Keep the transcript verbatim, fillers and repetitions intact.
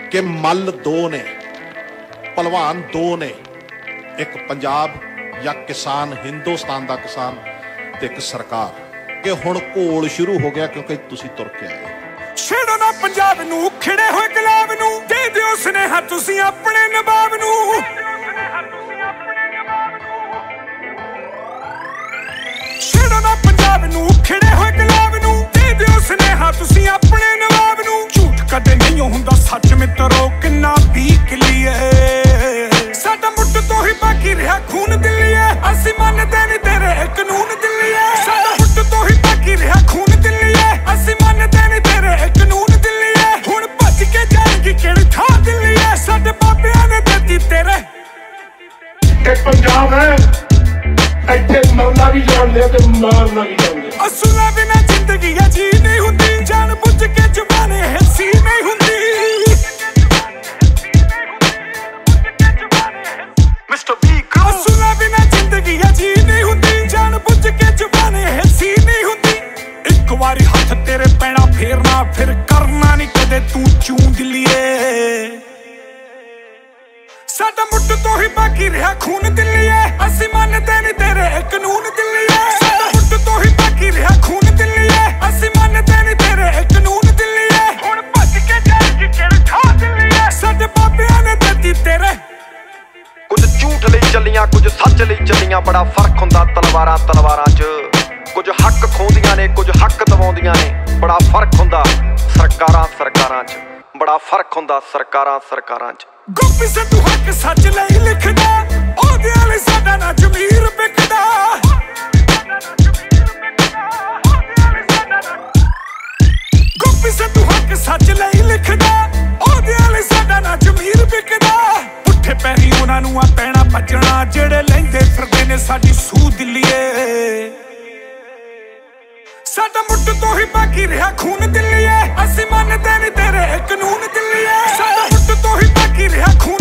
कि मल दो ने, भलवान दो ने, एक पंजाब या किसान हिंदुस्तान का किसान ते एक सरकार। कि हुण घोल शुरू हो गया क्योंकि तुसीं तुर के आए। छेड़ो ना पंजाब नूं, खिड़े होए गुलाब नूं, दे दिओ सुनेहा तुसीं अपने नवाब नूं। छेड़ो ना पंजाब नूं, खिड़े होए गुलाब नूं, दे दिओ सुनेहा तुसीं अपने नवाब नूं। झूठ कदे नहीं हुंदा सच मित्रो, किन्ना भी कलीए साडा मुੱਢ तो ही बाकी रहा खून दिल्लीए। असीं मनदे नहीं तेरे कानून दिल्लीए, साडा मुੱਢ तो ही बाकी रहा खून दिल्लीए। असीं मनदे नहीं तेरे कानून दिल्लीए। हुण भज के जाएगी किहड़ी थां दिल्लीए, साडे बाबियां ने देती तेरे। ਇਹ ਪੰਜਾਬ ਹੈ, ਇੱਥੇ ਮਰਨਾ ਵੀ ਜਾਣਦੇ ਤੇ ਮਾਰਨਾ ਵੀ ਜਾਣਦੇ। ਅਸੂਲਾਂ ਬਿਨਾਂ ਜ਼ਿੰਦਗੀ ਅਜੀ ਨਹੀਂ ਹੁੰਦੀ, ਜਾਣ ਬੁੱਝ ਕੇ ਜਵਾਨੇ ਹਿੱਸੀ ਨਹੀਂ ਹੁੰਦੀ। ਮਿਸਟਰ ਵੀ ਅਸੂਲਾਂ ਬਿਨਾਂ ਜ਼ਿੰਦਗੀ ਅਜੀ ਨਹੀਂ ਹੁੰਦੀ, ਜਾਣ ਬੁੱਝ ਕੇ ਜਵਾਨੇ ਹਿੱਸੀ ਨਹੀਂ ਹੁੰਦੀ। ਇੱਕ ਵਾਰੀ ਹੱਥ ਤੇਰੇ ਪੈਣਾ ਫੇਰਨਾ, ਫਿਰ ਕਰਨਾ ਨਹੀਂ ਕਦੇ ਤੂੰ ਚੂੰ ਦਿਲੀਏ। ਸਾਡਾ ਮੁੱਢ ਤੋਂ ਹੀ ਬਾਕੀ ਰਿਹਾ ਖੂਨ ਦਿਲੀਏ। ਅਸੀਂ ਮੰਨਦੇ ਨਹੀਂ ਤੇਰੇ ਕਾਨੂੰਨ ਦਿਲੀਏ, ਸਾਡਾ ਮੁੱਢ ਤੋਂ ਹੀ ਬਾਕੀ ਰਿਹਾ ਖੂਨ ਦਿਲੀਏ। ਅਸੀਂ ਮੰਨਦੇ ਨਹੀਂ ਤੇਰੇ ਕਾਨੂੰਨ ਦਿਲੀਏ। ਹੁਣ ਭੱਜ ਕੇ ਜਾਏਗੀ ਕਿਹੜੀ ਥਾਂ ਦਿਲੀਏ, ਸਾਡੇ ਬਾਬਿਆਂ ਨੇ ਦਿੱਤੀ ਤੇਰੇ। ਕੁਝ ਝੂਠ ਲਈ ਚੱਲੀਆਂ, ਕੁਝ ਸੱਚ ਲਈ ਚੱਲੀਆਂ, ਬੜਾ ਫਰਕ ਹੁੰਦਾ ਤਲਵਾਰਾਂ ਤਲਵਾਰਾਂ 'ਚ। ਕੁਝ ਹੱਕ ਖੋਹਦੀਆਂ ਨੇ, ਕੁਝ ਹੱਕ ਦਵਾਉਂਦੀਆਂ ਨੇ, ਬੜਾ ਫਰਕ ਹੁੰਦਾ ਸਰਕਾਰਾਂ ਸਰਕਾਰਾਂ 'ਚ। ਬੜਾ ਫਰਕ ਹੁੰਦਾ ਸਰਕਾਰਾਂ ਸਰਕਾਰਾਂ 'ਚ। ਗੋਪੀ ਸਿੱਧੂ ਹੱਕ ਸੱਚ ਲਈ ਲਿਖਦਾ, ਉਹਦੇ ਵਾਲੇ ਸਾਡਾ ਨਾ ਜ਼ਮੀਰ ਵਿਕਦਾ। ਗੋਪੀ ਸਿੱਧੂ ਹੱਕ ਸੱਚ ਲਈ ਲਿਖਦਾ, ਉਹਦੇ ਵਾਲੇ ਸਾਡਾ ਨਾ ਜ਼ਮੀਰ ਵਿਕਦਾ। ਪੁੱਠੇ ਪੈਰੀ ਉਹਨਾਂ ਨੂੰ ਆ ਪੈਣਾ ਭੱਜਣਾ, ਜਿਹੜੇ ਲੈਂਦੇ ਫਿਰਦੇ ਨੇ ਸਾਡੀ ਸੂਹ ਦਿਲੀਏ। ਸਾਡਾ ਮੁੱਢ ਤੋਂ ਹੀ ਬਾਕੀ ਰਿਹਾ ਖੂਨ ਦਿਲੀਏ। ਅਸੀਂ ਮੰਨਦੇ ਨਹੀਂ ਤੇਰੇ ਕਾਨੂੰਨ ਦਿਲੀਏ, ਸਾਡਾ ਮੁੱਢ ਤੋਂ ਹੀ ਬਾਕੀ ਰਿਹਾ ਖੂਨ